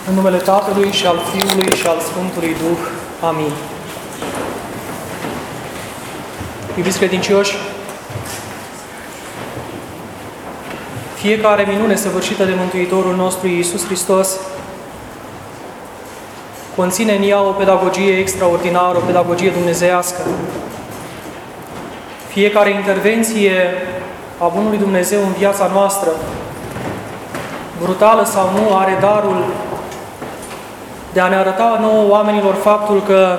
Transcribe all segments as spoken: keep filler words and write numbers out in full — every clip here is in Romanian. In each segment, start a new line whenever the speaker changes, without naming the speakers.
În numele Tatălui și al Fiului și al Sfântului Duh. Amin. Iubiți credincioși, fiecare minune săvârșită de Mântuitorul nostru Iisus Hristos conține în ea o pedagogie extraordinară, o pedagogie dumnezeiască. Fiecare intervenție a Bunului Dumnezeu în viața noastră, brutală sau nu, are darul de a ne arăta nouă oamenilor faptul că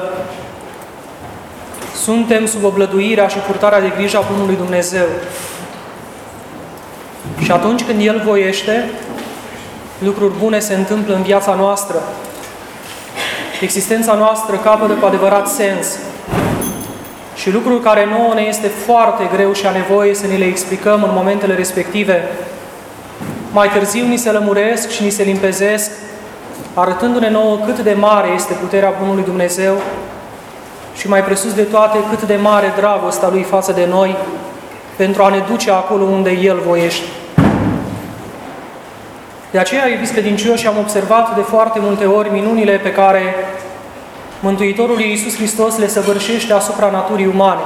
suntem sub oblăduirea și purtarea de grijă a Bunului Dumnezeu. Și atunci când El voiește, lucruri bune se întâmplă în viața noastră. Existența noastră capătă cu adevărat sens. Și lucruri care nouă ne este foarte greu și a nevoie să ne le explicăm în momentele respective, mai târziu ni se lămuresc și ni se limpezesc, arătându-ne nouă cât de mare este puterea Bunului Dumnezeu și mai presus de toate cât de mare dragostea Lui față de noi pentru a ne duce acolo unde El voiește. De aceea, iubiți credincioși, am observat de foarte multe ori minunile pe care Mântuitorul Iisus Hristos le săvârșește asupra naturii umane,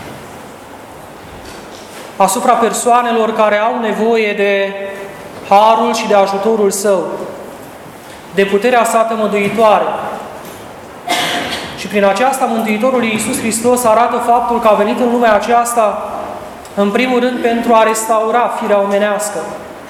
asupra persoanelor care au nevoie de harul și de ajutorul Său, de puterea sa tămăduitoare. Și prin aceasta Mântuitorul Iisus Hristos arată faptul că a venit în lumea aceasta, în primul rând, pentru a restaura firea omenească,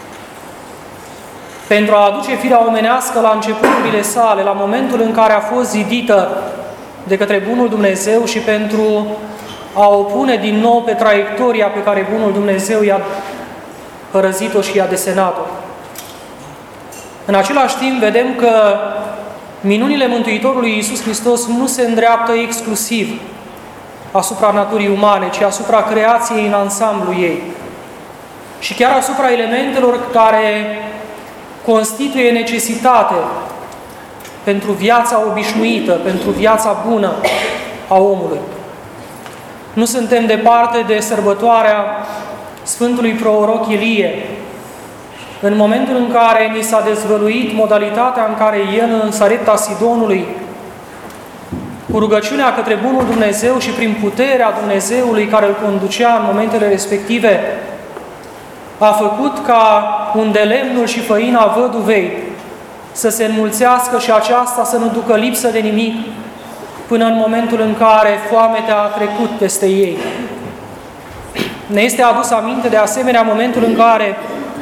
pentru a aduce firea omenească la începuturile sale, la momentul în care a fost zidită de către Bunul Dumnezeu și pentru a o pune din nou pe traiectoria pe care Bunul Dumnezeu i-a părăzit-o și i-a desenat-o. În același timp, vedem că minunile Mântuitorului Iisus Hristos nu se îndreaptă exclusiv asupra naturii umane, ci asupra creației în ansamblu ei. Și chiar asupra elementelor care constituie necesitate pentru viața obișnuită, pentru viața bună a omului. Nu suntem departe de sărbătoarea Sfântului Proroc Ilie, în momentul în care ni s-a dezvăluit modalitatea în care el în Sarepta Sidonului, cu rugăciunea către Bunul Dumnezeu și prin puterea Dumnezeului care îl conducea în momentele respective, a făcut ca unde lemnul și făina văduvei să se înmulțească și aceasta să nu ducă lipsă de nimic până în momentul în care foametea a trecut peste ei. Ne este adus aminte de asemenea momentul în care,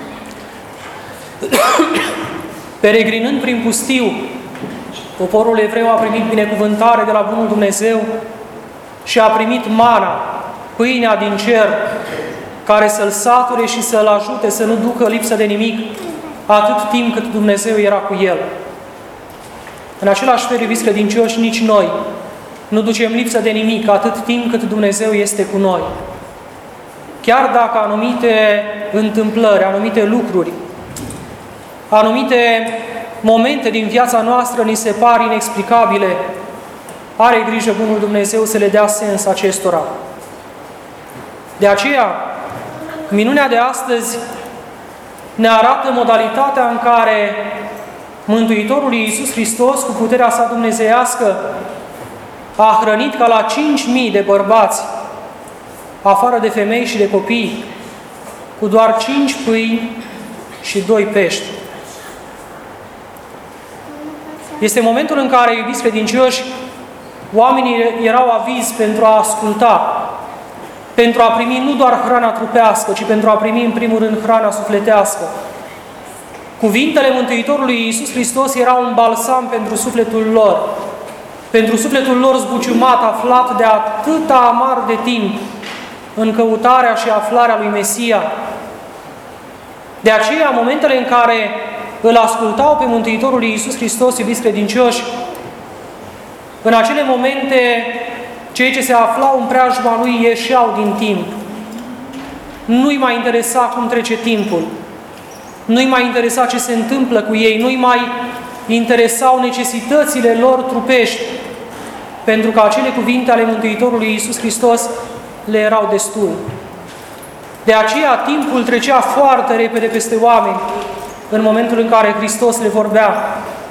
peregrinând prin pustiu, poporul evreu a primit binecuvântare de la Bunul Dumnezeu și a primit mana, pâinea din cer, care să-l sature și să-l ajute să nu ducă lipsă de nimic atât timp cât Dumnezeu era cu el. În același fel, iubiți credincioși, nici noi nu ducem lipsă de nimic atât timp cât Dumnezeu este cu noi. Chiar dacă anumite întâmplări, anumite lucruri, anumite momente din viața noastră ni se par inexplicabile, are grijă Bunul Dumnezeu să le dea sens acestora. De aceea, minunea de astăzi ne arată modalitatea în care Mântuitorul Iisus Hristos, cu puterea sa dumnezeiască, a hrănit ca la cinci mii de bărbați, afară de femei și de copii, cu doar cinci pâini și doi pești. Este momentul în care, iubiți credincioși, oamenii erau avizi pentru a asculta, pentru a primi nu doar hrana trupească, ci pentru a primi în primul rând hrana sufletească. Cuvintele Mântuitorului Iisus Hristos erau un balsam pentru sufletul lor, pentru sufletul lor zbuciumat, aflat de atâta amar de timp în căutarea și aflarea lui Mesia. De aceea, în momentele în care îl ascultau pe Mântuitorul Iisus Hristos, iubiți credincioși, în acele momente cei ce se aflau în preajma Lui ieșeau din timp. Nu-i mai interesa cum trece timpul. Nu-i mai interesa ce se întâmplă cu ei. Nu-i mai interesau necesitățile lor trupești. Pentru că acele cuvinte ale Mântuitorului Iisus Hristos le erau destul. De aceea timpul trecea foarte repede peste oameni în momentul în care Hristos le vorbea.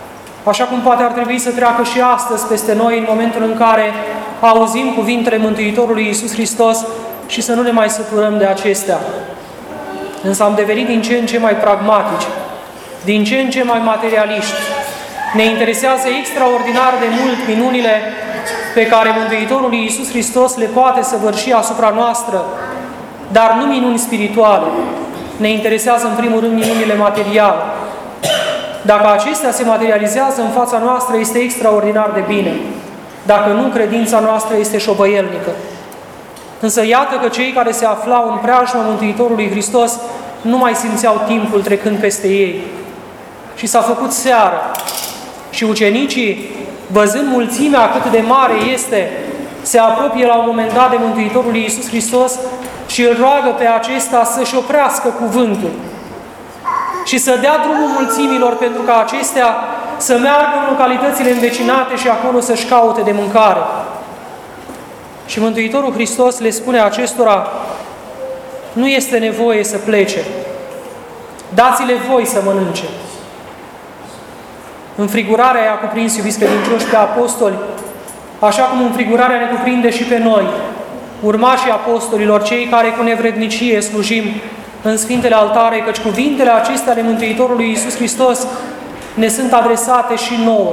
așa cum poate ar trebui să treacă și astăzi peste noi în momentul în care auzim cuvintele Mântuitorului Iisus Hristos și să nu ne mai săturăm de acestea. Însă am devenit din ce în ce mai pragmatici, din ce în ce mai materialiști. Ne interesează extraordinar de mult minunile pe care Mântuitorul Iisus Hristos le poate săvârși asupra noastră, dar nu minuni spirituale. Ne interesează în primul rând minunile materiale. Dacă acestea se materializează în fața noastră, este extraordinar de bine. Dacă nu, credința noastră este șovăielnică. Însă iată că cei care se aflau în preajma Mântuitorului Hristos nu mai simțeau timpul trecând peste ei. Și s-a făcut seară. Și ucenicii, văzând mulțimea cât de mare este, se apropie la un moment dat de Mântuitorul Iisus Hristos și îl roagă pe acesta să-și oprească cuvântul și să dea drumul mulțimilor pentru ca acestea să meargă în localitățile învecinate și acolo să-și caute de mâncare. Și Mântuitorul Hristos le spune acestora: nu este nevoie să plece, dați-le voi să mănânce. Înfrigurarea i-a cuprins, iubiți credincioși, pe apostoli, așa cum înfrigurarea ne cuprinde și pe noi, urmașii apostolilor, cei care cu nevrednicie slujim în Sfintele Altare, căci cuvintele acestea ale Mântuitorului Iisus Hristos ne sunt adresate și nouă.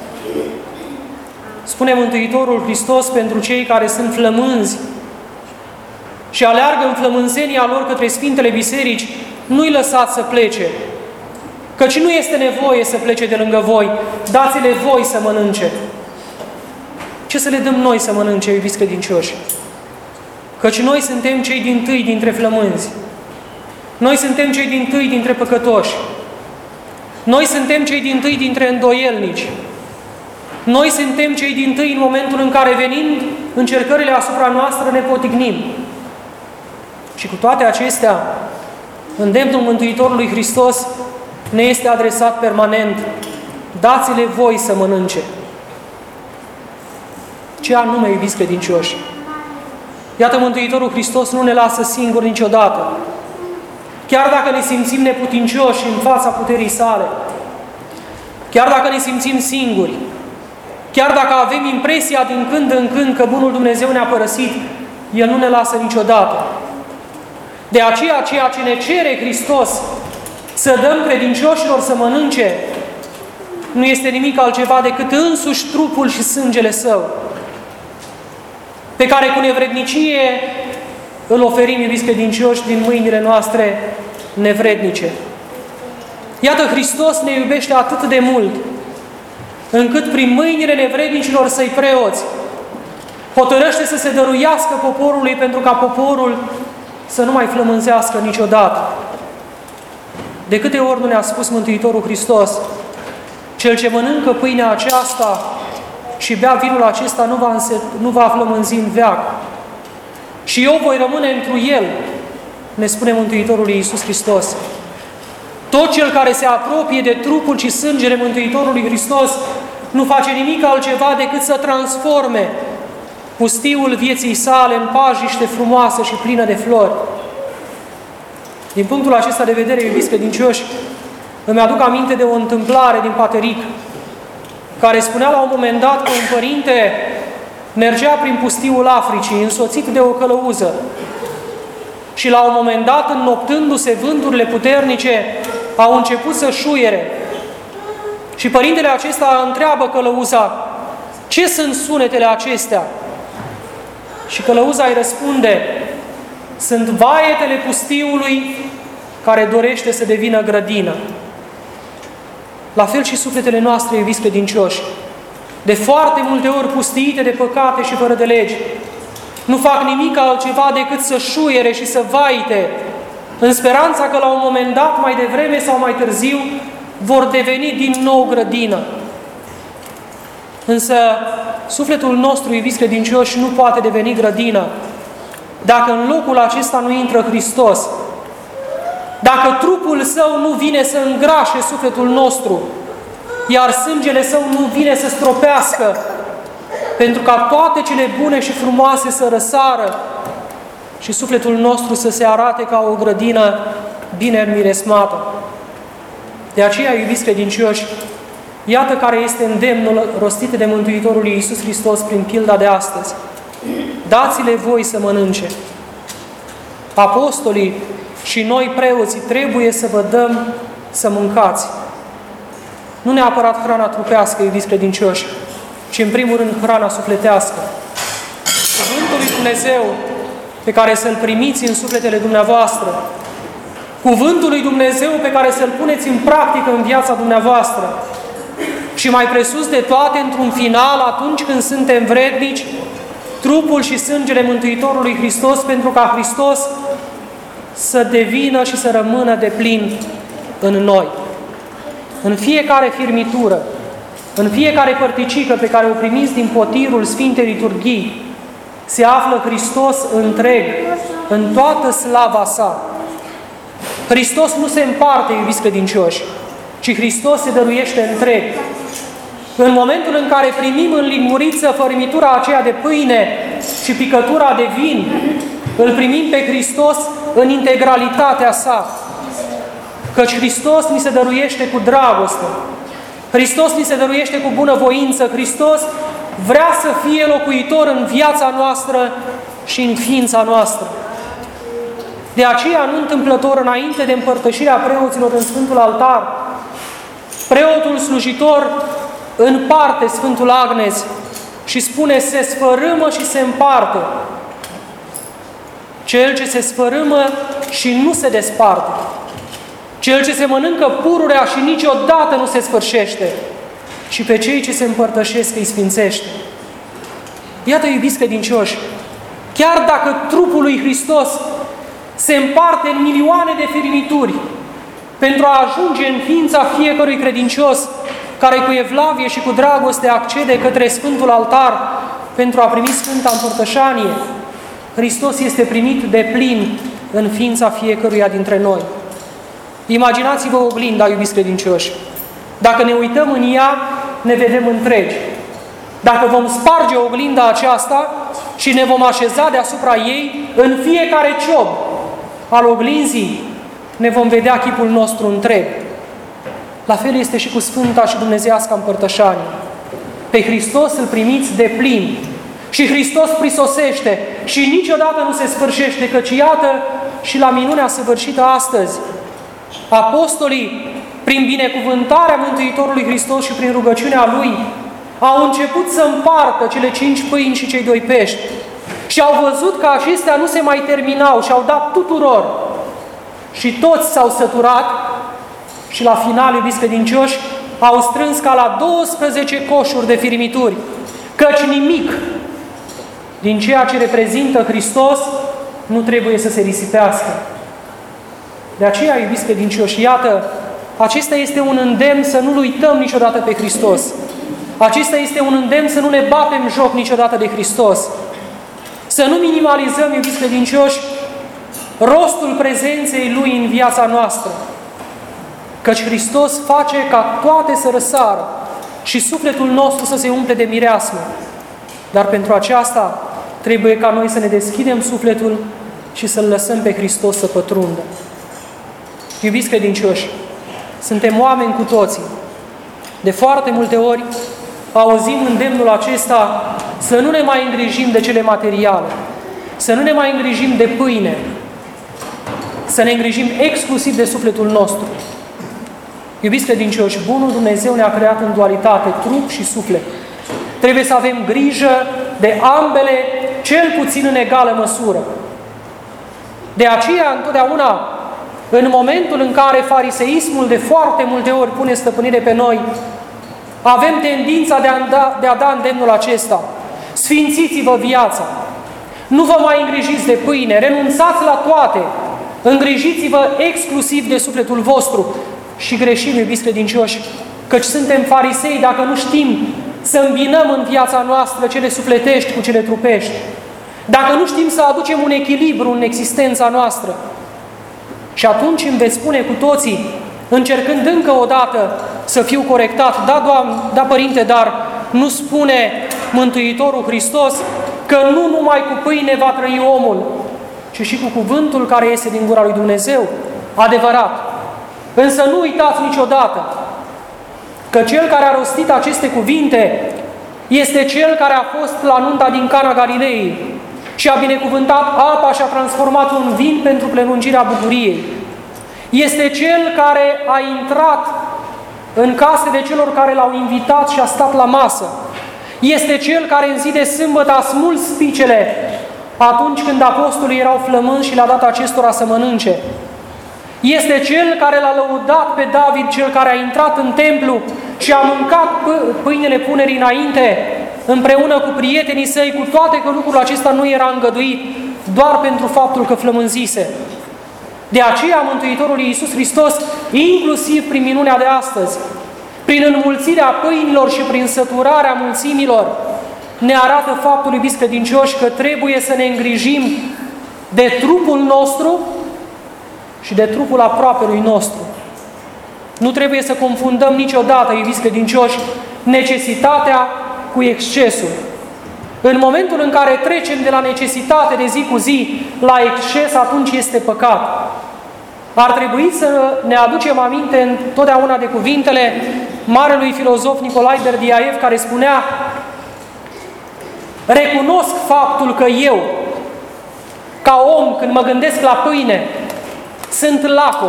Spune Mântuitorul Hristos pentru cei care sunt flămânzi și aleargă în flămânzenia lor către Sfintele Biserici: nu-i lăsați să plece, căci nu este nevoie să plece de lângă voi, dați-le voi să mănânce. Ce să le dăm noi să mănânce, iubiți credincioși? Căci noi suntem cei dintâi dintre flămânzi. Noi suntem cei dintâi dintre păcătoși. Noi suntem cei dintâi dintre îndoielnici. Noi suntem cei dintâi în momentul în care, venind încercările asupra noastră, ne potignim. Și cu toate acestea, îndemnul Mântuitorului Hristos ne este adresat permanent: dați-le voi să mănânce. Ce anume, iubiți credincioși? Iată, Mântuitorul Hristos nu ne lasă singuri niciodată. Chiar dacă ne simțim neputincioși în fața puterii sale, chiar dacă ne simțim singuri, chiar dacă avem impresia din când în când că Bunul Dumnezeu ne-a părăsit, El nu ne lasă niciodată. De aceea, ceea ce ne cere Hristos să dăm credincioșilor să mănânce, nu este nimic altceva decât însuși trupul și sângele Său, pe care cu nevrednicie îl oferim, iubiți credincioși, din mâinile noastre nevrednice. Iată, Hristos ne iubește atât de mult, încât prin mâinile nevrednicilor Săi preoți hotărăște să se dăruiască poporului, pentru ca poporul să nu mai flămânzească niciodată. De câte ori nu ne-a spus Mântuitorul Hristos: cel ce mănâncă pâinea aceasta și bea vinul acesta nu va, înset, nu va flămânzi în veac, și eu voi rămâne întru el, ne spune Mântuitorul Iisus Hristos. Tot cel care se apropie de trupul și sângele Mântuitorului Hristos nu face nimic altceva decât să transforme pustiul vieții sale în pajiște frumoasă și plină de flori. Din punctul acesta de vedere, iubiți credincioși, îmi aduc aminte de o întâmplare din Pateric, care spunea la un moment dat că un părinte mergea prin pustiul Africii, însoțit de o călăuză, și la un moment dat, înnoptându-se vânturile puternice, au început să șuiere. Și părintele acesta întreabă călăuza: ce sunt sunetele acestea? Și călăuza îi răspunde: sunt vaietele pustiului care dorește să devină grădină. La fel și sufletele noastre, iubiți credincioși, de foarte multe ori pustiite de păcate și fără de legi, nu fac nimic altceva decât să șuiere și să vaite, în speranța că la un moment dat, mai devreme sau mai târziu, vor deveni din nou grădină. Însă, sufletul nostru, iubiți credincioși, nu poate deveni grădină dacă în locul acesta nu intră Hristos, dacă trupul Său nu vine să îngrașe sufletul nostru, iar sângele Său nu vine să stropească, pentru ca toate cele bune și frumoase să răsară și sufletul nostru să se arate ca o grădină bine înmiresmată. De aceea, iubiți credincioși, Iată care este îndemnul rostit de Mântuitorul Iisus Hristos prin pilda de astăzi. Dați-le voi să mănânce. Apostolii și noi preoții trebuie să vă dăm să mâncați. Nu neapărat hrana trupească, iubiți credincioși, ci în primul rând hrana sufletească. Cuvântul lui Dumnezeu pe care să-l primiți în sufletele dumneavoastră, Cuvântul lui Dumnezeu pe care să-l puneți în practică în viața dumneavoastră și mai presus de toate, într-un final, atunci când suntem vrednici, trupul și sângele Mântuitorului Hristos, pentru ca Hristos să devină și să rămână de plin în noi. În fiecare firmitură, în fiecare părticică pe care o primiți din potirul Sfintei Liturghii, se află Hristos întreg, în toată slava sa. Hristos nu se împarte, iubiți credincioși, ci Hristos se dăruiește întreg. În momentul în care primim în linguriță fărâmitura aceea de pâine și picătura de vin, îl primim pe Hristos în integralitatea sa. Căci Hristos ni se dăruiește cu dragoste. Hristos ni se dăruiește cu bunăvoință. Hristos vrea să fie locuitor în viața noastră și în ființa noastră. De aceea, nu întâmplător, înainte de împărtășirea preoților în Sfântul Altar, preotul slujitor împarte Sfântul Agnes și spune: se sfărâmă și se împarte. Cel ce se sfărâmă și nu se desparte. Cel ce se mănâncă pururea și niciodată nu se sfârșește. Și pe cei ce se împărtășesc îi sfințește. Iată, iubiți credincioși, chiar dacă trupul lui Hristos se împarte în milioane de firmituri pentru a ajunge în ființa fiecărui credincios care cu evlavie și cu dragoste accede către Sfântul Altar pentru a primi Sfânta Împărtășanie, Hristos este primit de plin în ființa fiecăruia dintre noi. Imaginați-vă oglinda, iubiți credincioși. Dacă ne uităm în ea, ne vedem întregi. Dacă vom sparge oglinda aceasta și ne vom așeza deasupra ei, în fiecare ciob al oglinzii ne vom vedea chipul nostru întreg. La fel este și cu Sfânta și Dumnezeiasca Împărtășanie. Pe Hristos îl primiți de plin și Hristos prisosește și niciodată nu se sfârșește, căci iată și la minunea săvârșită astăzi, apostolii, prin binecuvântarea Mântuitorului Hristos și prin rugăciunea Lui, au început să împartă cele cinci pâini și cei doi pești și au văzut că acestea nu se mai terminau și au dat tuturor. Și toți s-au săturat și la final, iubiți credincioși, au strâns ca la douăsprezece coșuri de firimituri, căci nimic din ceea ce reprezintă Hristos nu trebuie să se risipească. De aceea, iubiți credincioși, iată, acesta este un îndemn să nu-L uităm niciodată pe Hristos. Acesta este un îndemn să nu ne batem joc niciodată de Hristos. Să nu minimalizăm, iubiți credincioși, rostul prezenței Lui în viața noastră. Căci Hristos face ca toate să răsară și sufletul nostru să se umple de mireasmă. Dar pentru aceasta trebuie ca noi să ne deschidem sufletul și să-L lăsăm pe Hristos să pătrundă. Iubiți credincioși, suntem oameni cu toții. De foarte multe ori auzim îndemnul acesta să nu ne mai îngrijim de cele materiale, să nu ne mai îngrijim de pâine, să ne îngrijim exclusiv de sufletul nostru. Iubiți credincioși, bunul Dumnezeu ne-a creat în dualitate, trup și suflet. Trebuie să avem grijă de ambele, cel puțin în egală măsură. De aceea, întotdeauna, în momentul în care fariseismul de foarte multe ori pune stăpânire pe noi, avem tendința de a da, de a da îndemnul acesta: sfințiți-vă viața, nu vă mai îngrijiți de pâine, renunțați la toate, îngrijiți-vă exclusiv de sufletul vostru. Și greșim, iubiți credincioși, căci suntem farisei dacă nu știm să îmbinăm în viața noastră cele sufletești cu cele trupești, dacă nu știm să aducem un echilibru în existența noastră. Și atunci îmi veți spune cu toții, încercând încă o dată să fiu corectat: da, Doamne, da, Părinte, dar nu spune Mântuitorul Hristos că nu numai cu pâine va trăi omul, ci și cu cuvântul care iese din gura lui Dumnezeu? Adevărat. Însă nu uitați niciodată că cel care a rostit aceste cuvinte este cel care a fost la nunta din Cana Galilei și a binecuvântat apa și a transformat-o în vin pentru prelungirea bucuriei. Este cel care a intrat în casele celor care l-au invitat și a stat la masă. Este cel care în zi de sâmbătă a smuls spicele atunci când apostolii erau flămânzi și le-a dat acestora să mănânce. Este cel care l-a lăudat pe David, cel care a intrat în templu și a mâncat pâinele punerii înainte, împreună cu prietenii săi, cu toate că lucrul acesta nu era îngăduit, doar pentru faptul că flămânzise. De aceea Mântuitorul Iisus Hristos, inclusiv prin minunea de astăzi, prin înmulțirea pâinilor și prin săturarea mulțimilor, ne arată faptul, iubiți credincioși, că trebuie să ne îngrijim de trupul nostru și de trupul aproapelui nostru. Nu trebuie să confundăm niciodată, iubiți credincioși, necesitatea cu excesul. În momentul în care trecem de la necesitate de zi cu zi la exces, atunci este păcat. Ar trebui să ne aducem aminte întotdeauna de cuvintele marelui filozof Nicolae Berdiaev, care spunea: recunosc faptul că eu, ca om, când mă gândesc la pâine, sunt lacom.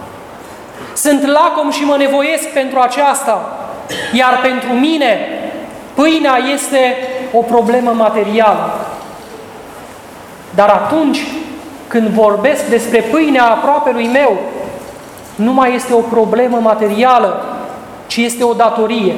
Sunt lacom și mă nevoiesc pentru aceasta, iar pentru mine pâinea este o problemă materială. Dar atunci când vorbesc despre pâinea aproapelui meu, nu mai este o problemă materială, ci este o datorie.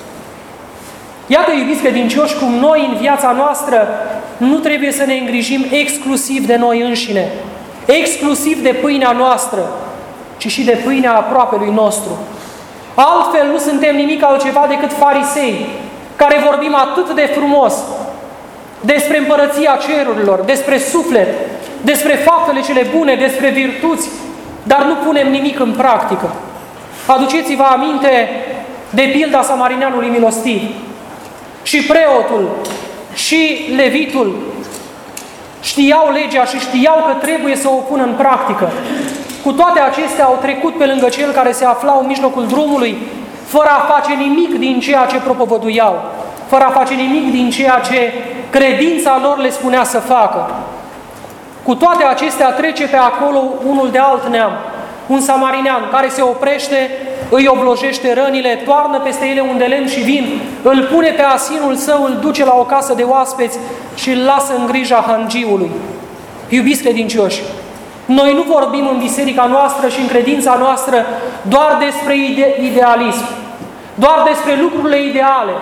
Iată, iubiți credincioși, cum noi în viața noastră nu trebuie să ne îngrijim exclusiv de noi înșine, exclusiv de pâinea noastră, ci și de pâinea aproapelui nostru. Altfel nu suntem nimic altceva decât farisei, care vorbim atât de frumos despre împărăția cerurilor, despre suflet, despre faptele cele bune, despre virtuți, dar nu punem nimic în practică. Aduceți-vă aminte de pilda samarineanului milostiv. Și preotul și levitul știau legea și știau că trebuie să o pună în practică. Cu toate acestea au trecut pe lângă cel care se afla în mijlocul drumului, fără a face nimic din ceea ce propovăduiau, fără a face nimic din ceea ce credința lor le spunea să facă. Cu toate acestea trece pe acolo unul de alt neam, un samarinean care se oprește, îi oblojește rănile, toarnă peste ele un de lemn și vin, îl pune pe asinul său, îl duce la o casă de oaspeți și îl lasă în grija hangiului. Iubiți credincioși, noi nu vorbim în biserica noastră și în credința noastră doar despre ide- idealism, doar despre lucrurile ideale,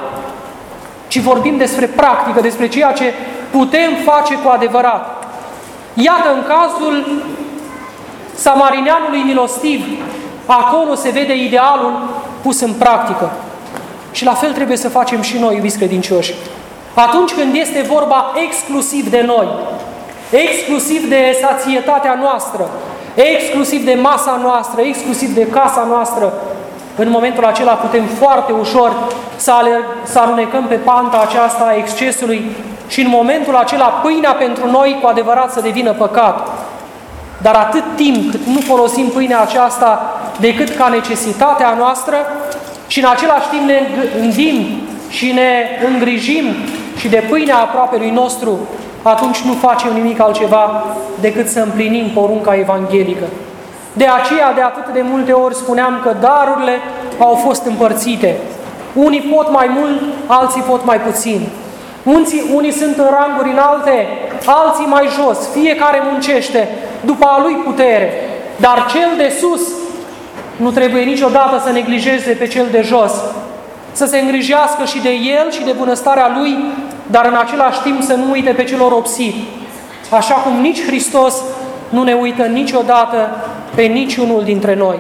ci vorbim despre practică, despre ceea ce putem face cu adevărat. Iată, în cazul samarineanului milostiv, acolo se vede idealul pus în practică. Și la fel trebuie să facem și noi, iubiți credincioși. Atunci când este vorba exclusiv de noi, exclusiv de sațietatea noastră, exclusiv de masa noastră, exclusiv de casa noastră, în momentul acela putem foarte ușor să, alerg, să alunecăm pe panta aceasta a excesului și în momentul acela pâinea pentru noi cu adevărat să devină păcat. Dar atât timp cât nu folosim pâinea aceasta decât ca necesitatea noastră și în același timp ne gândim și ne îngrijim și de pâinea aproapelui nostru, atunci nu facem nimic altceva decât să împlinim porunca evanghelică. De aceea, de atât de multe ori spuneam că darurile au fost împărțite. Unii pot mai mult, alții pot mai puțin. Unii, unii sunt în ranguri înalte, alții mai jos. Fiecare muncește după a lui putere. Dar cel de sus nu trebuie niciodată să neglijeze pe cel de jos. Să se îngrijească și de el și de bunăstarea lui, dar în același timp să nu uite pe cel oropsit. Așa cum nici Hristos nu ne uită niciodată pe niciunul dintre noi.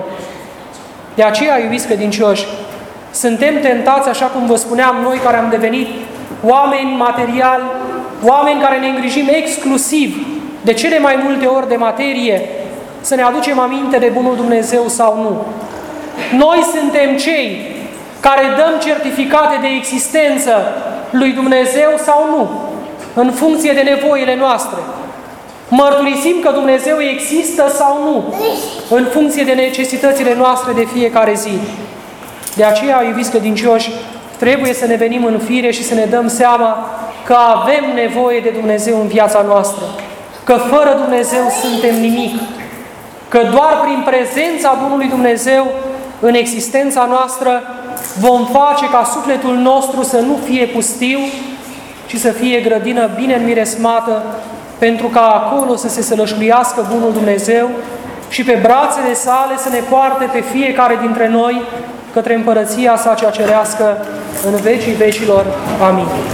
De aceea, iubiți credincioși, suntem tentați, așa cum vă spuneam, noi care am devenit oameni materiali, oameni care ne îngrijim exclusiv de cele mai multe ori de materie, să ne aducem aminte de bunul Dumnezeu sau nu. Noi suntem cei care dăm certificate de existență lui Dumnezeu sau nu, în funcție de nevoile noastre. Mărturisim că Dumnezeu există sau nu, în funcție de necesitățile noastre de fiecare zi. De aceea, iubiți credincioși, trebuie să ne venim în fire și să ne dăm seama că avem nevoie de Dumnezeu în viața noastră, că fără Dumnezeu suntem nimic, că doar prin prezența Bunului Dumnezeu în existența noastră vom face ca sufletul nostru să nu fie pustiu, ci să fie grădină bine înmiresmată, pentru ca acolo să se sălășluiască Bunul Dumnezeu și pe brațele sale să ne poarte pe fiecare dintre noi către împărăția sa cea cerească în vecii vecilor. Amin.